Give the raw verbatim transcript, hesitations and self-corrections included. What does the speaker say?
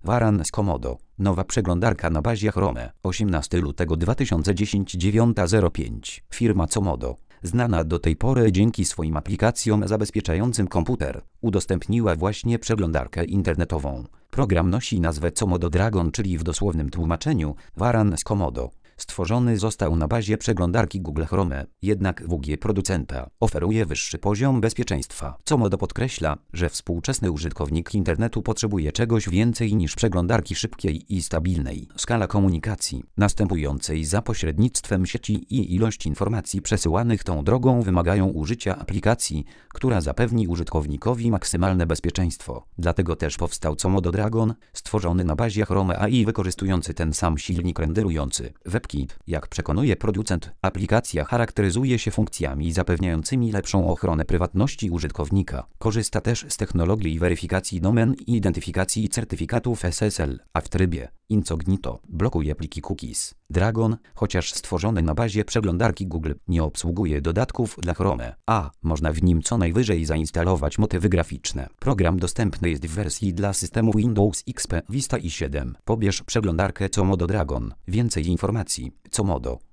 Varan z Komodo. Nowa przeglądarka na bazie Chrome. osiemnastego lutego dwa tysiące dziesiątego, dziewiąta zero pięć. Firma Comodo, znana do tej pory dzięki swoim aplikacjom zabezpieczającym komputer, udostępniła właśnie przeglądarkę internetową. Program nosi nazwę Comodo Dragon, czyli w dosłownym tłumaczeniu Varan z Komodo. Stworzony został na bazie przeglądarki Google Chrome, jednak W G producenta oferuje wyższy poziom bezpieczeństwa. Comodo podkreśla, że współczesny użytkownik internetu potrzebuje czegoś więcej niż przeglądarki szybkiej i stabilnej. Skala komunikacji, następującej za pośrednictwem sieci i ilość informacji przesyłanych tą drogą wymagają użycia aplikacji, która zapewni użytkownikowi maksymalne bezpieczeństwo. Dlatego też powstał Comodo Dragon, stworzony na bazie Chrome A I wykorzystujący ten sam silnik renderujący. WebKit, jak przekonuje producent, aplikacja charakteryzuje się funkcjami zapewniającymi lepszą ochronę prywatności użytkownika. Korzysta też z technologii weryfikacji domen i identyfikacji certyfikatów S S L, a w trybie incognito blokuje pliki cookies. Dragon, chociaż stworzony na bazie przeglądarki Google, nie obsługuje dodatków dla Chrome, a można w nim co najwyżej zainstalować motywy graficzne. Program dostępny jest w wersji dla systemu Windows X P, Vista i siedem. Pobierz przeglądarkę Comodo Dragon. Więcej informacji. Comodo.